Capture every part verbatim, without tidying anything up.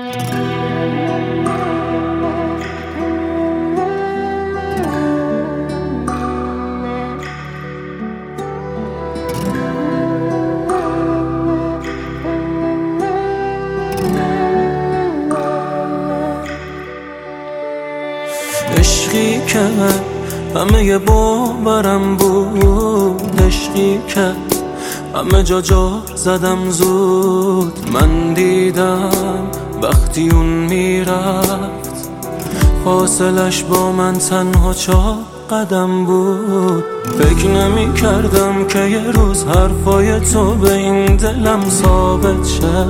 عشقی که همه باورم بود، عشقی که همه جا جا زدم زود. من دیدم وقتی اون میرفت فاصلش با من تنها چهار قدم بود. فکر نمی کردم که یه روز حرفای تو به این دلم ثابت شه،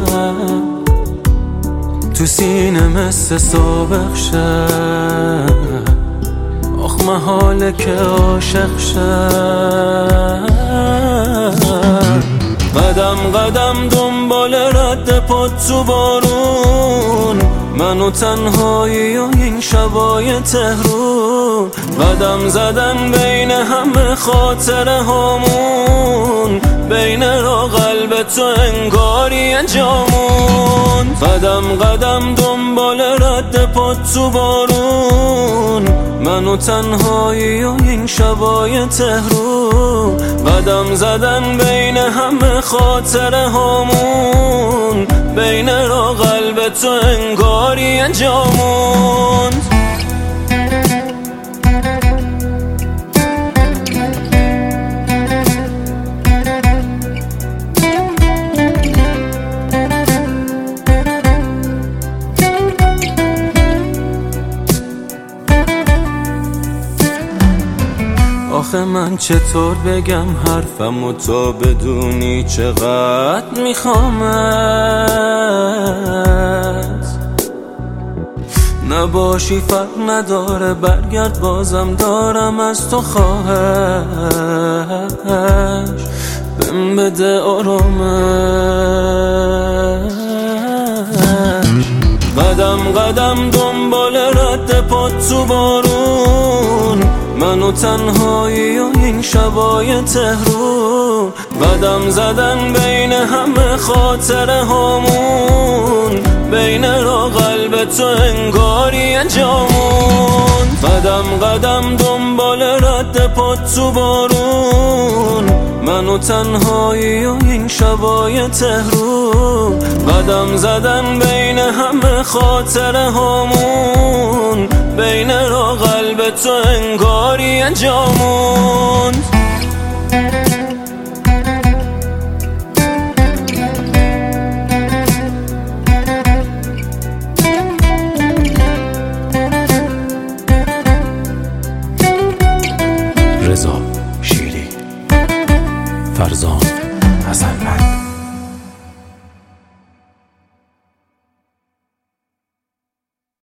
تو سینه مثل سابق شه. آخ محاله که عاشق شه. قدم قدم دنبال رد پات تو بارون، من و تنهایی و این شبای تهرون. قدم زدن بین همه خاطره هامون، بین را قلب تو انگاری جامون. قدم قدم دنبال رد پات تو بارون، من و تنهایی و این شبای تهرون. قدم زدن بین همه خاطره هامون، بین را قلب تو انگاری جامون. آخه من چطور بگم حرفم و تو بدونی چقدر میخوامت. نباشی فرق نداره، برگرد بازم دارم از تو خواهش. بهم بده آرامش. قدم قدم دنبال رد پات تو بارون، من و تنهایی و این شبای تهرون. قدم زدن بین همه خاطره هامون، بین را قلب تو انگاری جامون. قدم قدم دنبال رد پات تو بارون، من و تنهایی و این شبای تهرون. قدم زدن بین همه خاطره هامون، بین را قلب تو انگاری جامون. رضا شیری، فرزان حسن.